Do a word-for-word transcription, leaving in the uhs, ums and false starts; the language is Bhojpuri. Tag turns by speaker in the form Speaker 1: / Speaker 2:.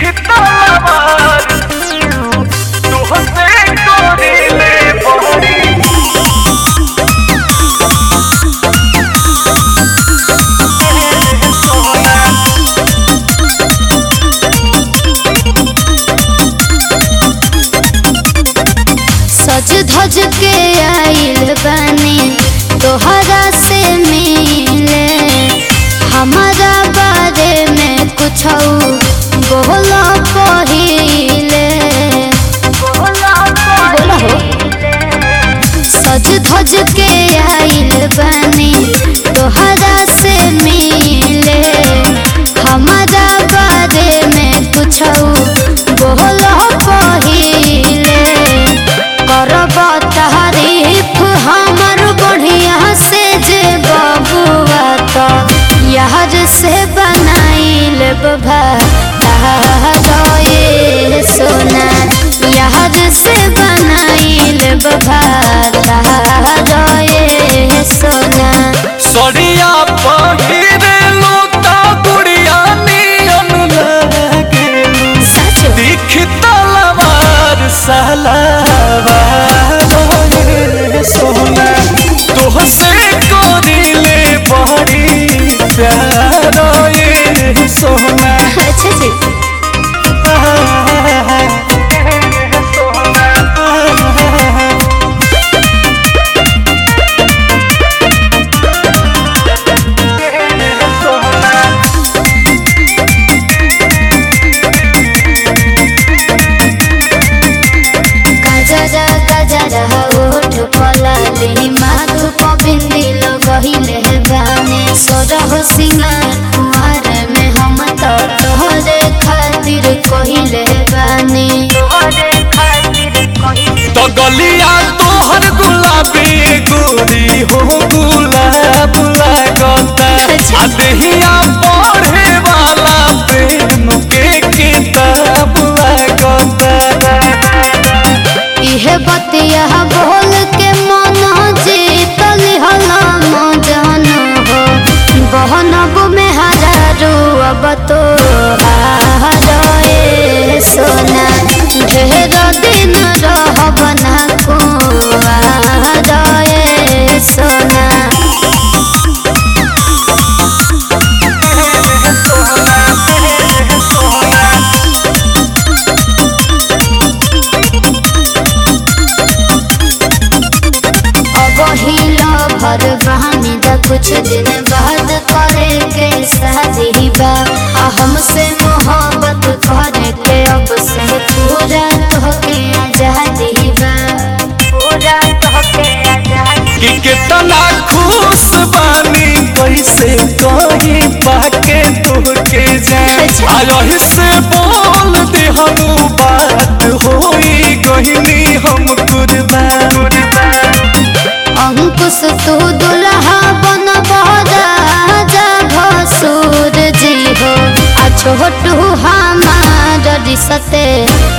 Speaker 1: सज धज के आइल बानी तोहरा से मिले, हमारा बारे में कुछ बोला पहिले। बोला हो सज धज के आइल बानी तोहरा से मिले, हमारा बारे में कुछ बोला पहिले। करब तारीफ हमर बढ़िया से जे बबुआ तो यार से बनाइल ये सोना, यार से बनाइल ये सोना।
Speaker 2: सड़िया पहिरे लो ता गुड़िया नियन लागेलू, दिख तलवार सलावार ये सोना। तोहसे करिले बड़ी प्यार ये सोना।
Speaker 1: अच्छा जी गजरा गजरा ओठ पलाली माथु पबिंदी लगहिले बाने, सोरह सिंगार कुंवर में हम तो तोहरे खातिर कहिले बानी।
Speaker 2: तो गलिया तोहर गुलाबी गोरी हो गुलाब लागता, आ देहिया पढ़े वाला प्रेम के किताब लागता।
Speaker 1: इहे बतिया बोल के मन जीतल हला मजन हो, बहनब में हजारू अब तो हारे सोना। ढेर दिन रहब ना कुआर ये सोना। भर बहानी दा कुछ दिन बाद करे के शादी बा, हमसे मोहब्बत करे के अब से पूरा तोहके आजादी बा। पूरा तोहके आजादी
Speaker 2: कि कितना खुश बानी कैसे कहीं पाके तोहके जाए। आयही से बोल दे हम बात होई गहिनी हम कुर्बान।
Speaker 1: अंकुश तू दुल्हा बन राजा भसुर जी हो, आ छोटू हमार रिश्ते